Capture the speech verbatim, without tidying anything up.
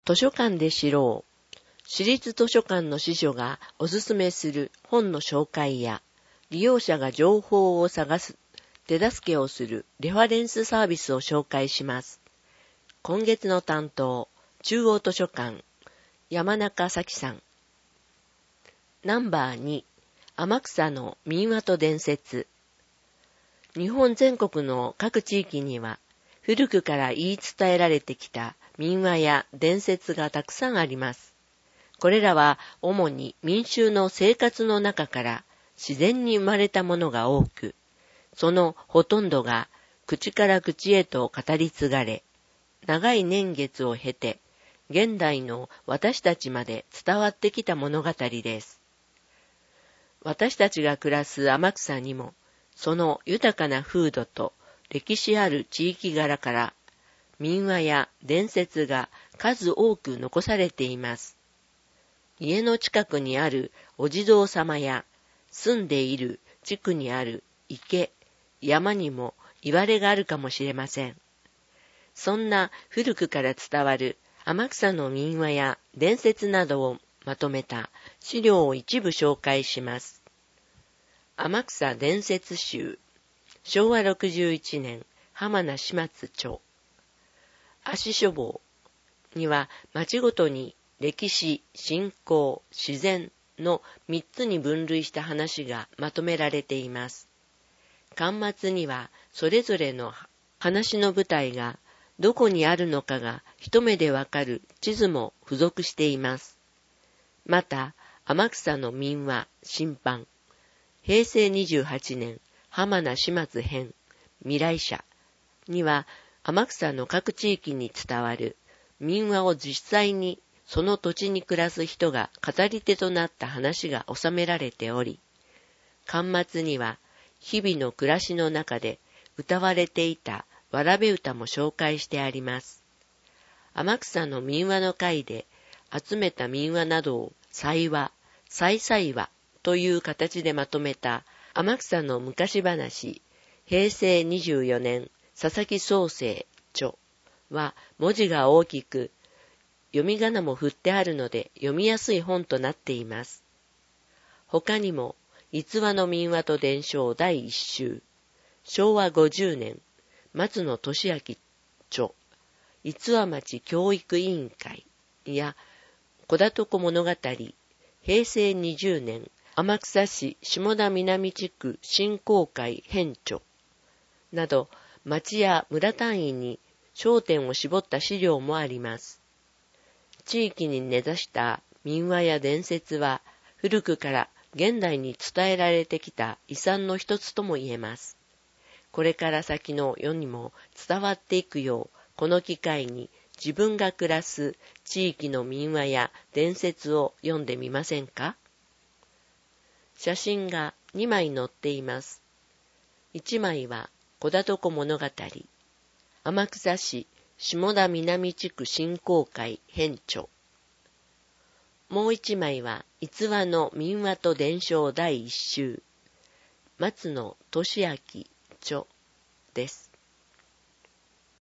図書館で知ろう。私立図書館の司書がおすすめする本の紹介や、利用者が情報を探す、手助けをするレファレンスサービスを紹介します。今月の担当、中央図書館、山中咲さん。ナンバーに、天草の民話と伝説。日本全国の各地域には、古くから言い伝えられてきた民話や伝説がたくさんあります。これらは主に民衆の生活の中から自然に生まれたものが多く、そのほとんどが口から口へと語り継がれ、長い年月を経て、現代の私たちまで伝わってきた物語です。私たちが暮らす天草にも、その豊かな風土と歴史ある地域柄から、民話や伝説が数多く残されています。家の近くにあるお地蔵様や、住んでいる地区にある池、山にも言われがあるかもしれません。そんな古くから伝わる天草の民話や伝説などをまとめた資料を一部紹介します。天草伝説集、しょうわろくじゅういちねん、浜名始末著。足書房には町ごとに歴史、信仰、自然の三つに分類した話がまとめられています。巻末にはそれぞれの話の舞台がどこにあるのかが一目でわかる地図も付属しています。また、天草の民話新版、へいせいにじゅうはちねん、浜名始末編、未来社には、天草の各地域に伝わる民話を実際にその土地に暮らす人が語り手となった話が収められており、巻末には日々の暮らしの中で歌われていたわらべ歌も紹介してあります。天草の民話の会で集めた民話などを祭話、祭祭話という形でまとめた天草の昔話、へいせいにじゅうよねん、佐々木宗生著は文字が大きく、読み仮名も振ってあるので読みやすい本となっています。他にも、逸話の民話と伝承だいいっ集、しょうわごじゅうねん、松野俊明著、逸話町教育委員会や、小田床物語、へいせいにじゅうねん、天草市下田南地区振興会編著など、町や村単位に焦点を絞った資料もあります。地域に根ざした民話や伝説は、古くから現代に伝えられてきた遺産の一つとも言えます。これから先の世にも伝わっていくよう、この機会に自分が暮らす地域の民話や伝説を読んでみませんか？写真がにまい載っています。いちまいは小田床物語、天草市下田南地区振興会編著。もういちまいは逸話の民話と伝承だいいっ集、松野俊明著です。